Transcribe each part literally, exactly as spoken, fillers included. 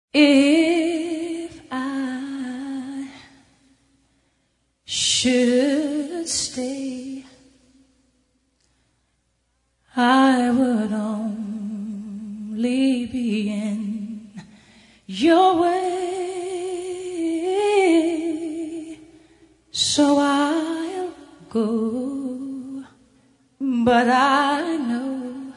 If I should stay, I would only be in your way, so I'll go, but I know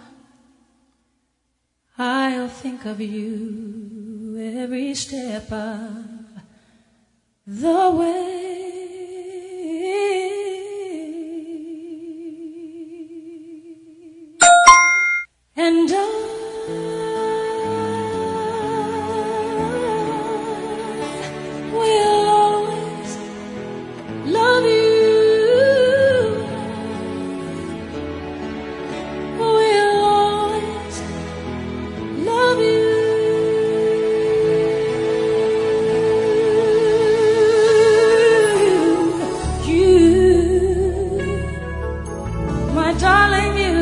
I'll think of you every step of the way. And I will always love you, will always love you. My darling, you,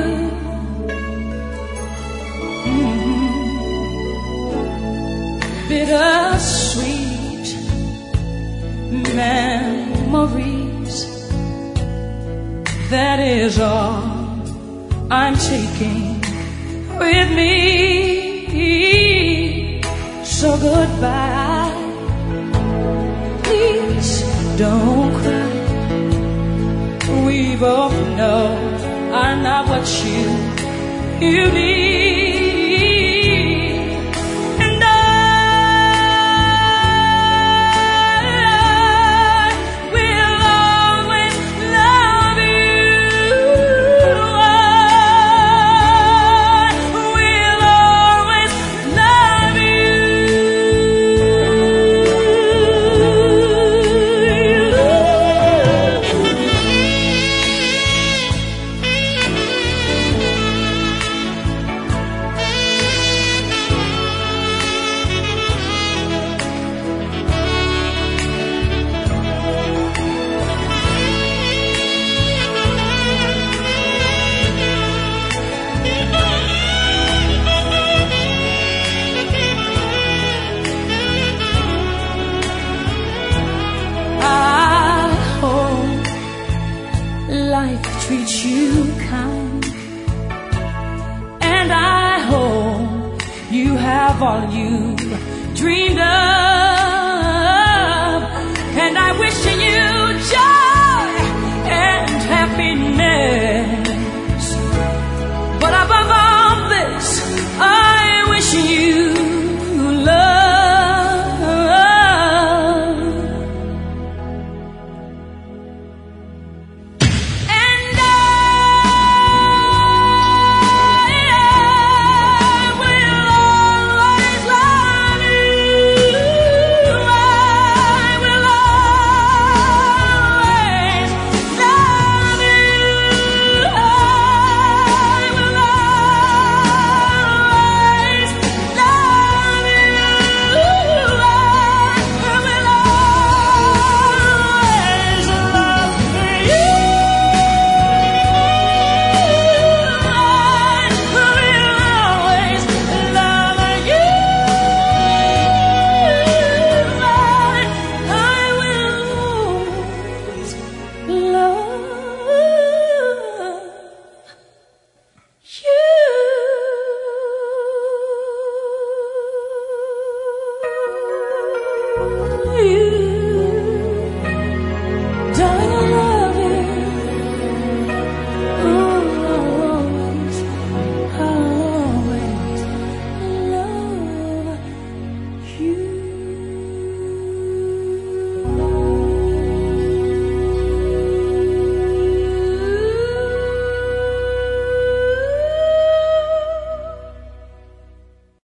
mm-hmm. Bittersweet memories, that is all I'm taking with me. So goodbye, please don't cry. We both know I'm not what you, you need. And I will always love you. I will always love you. Life treats you kind, and I hope you have all you